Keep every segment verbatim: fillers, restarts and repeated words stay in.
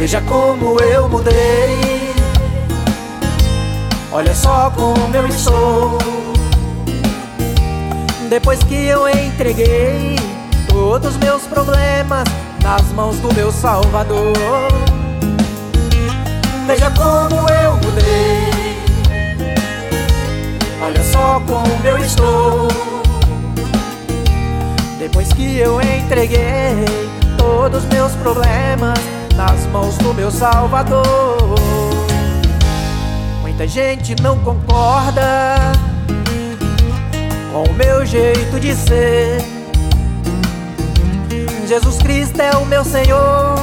Veja como eu mudei, olha só como eu estou. Depois que eu entreguei todos os meus problemas nas mãos do meu Salvador. Veja como eu mudei, olha só como eu estou. Depois que eu entreguei todos os meus problemas nas mãos do meu Salvador. Muita gente não concorda com o meu jeito de ser. Jesus Cristo é o meu Senhor,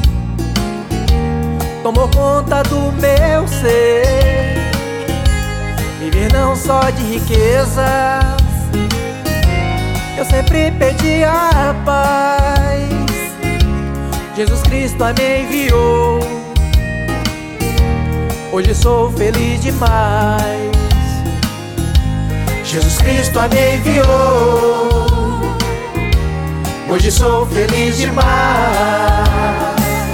tomou conta do meu ser. Viver não só de riquezas, eu sempre pedi a paz. Jesus Cristo me enviou, hoje sou feliz demais. Jesus Cristo me enviou, hoje sou feliz demais.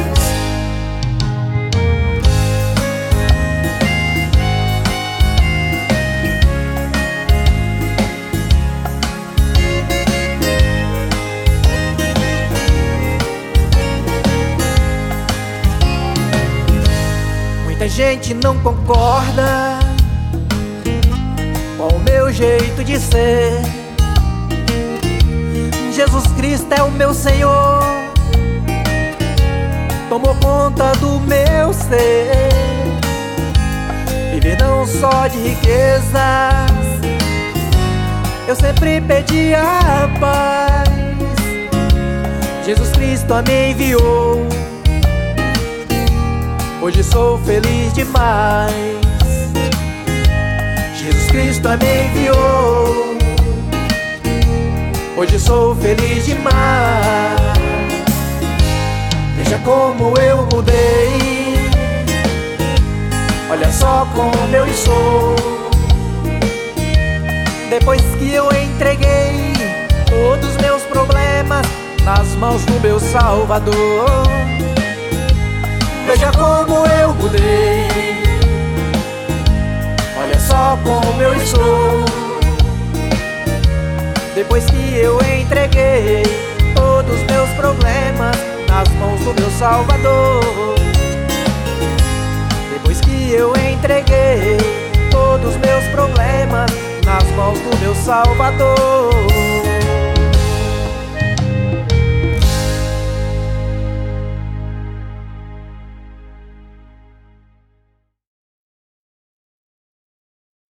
Muita gente não concorda com o meu jeito de ser. Jesus Cristo é o meu Senhor, tomou conta do meu ser. Viver não só de riquezas, eu sempre pedi a paz. Jesus Cristo me enviou, hoje sou feliz demais. Jesus Cristo me enviou, hoje sou feliz demais. Veja como eu mudei, olha só como eu estou. Depois que eu entreguei todos os meus problemas nas mãos do meu Salvador. Veja como eu mudei, olha só como eu estou. Depois que eu entreguei todos os meus problemas nas mãos do meu Salvador. Depois que eu entreguei todos os meus problemas nas mãos do meu Salvador.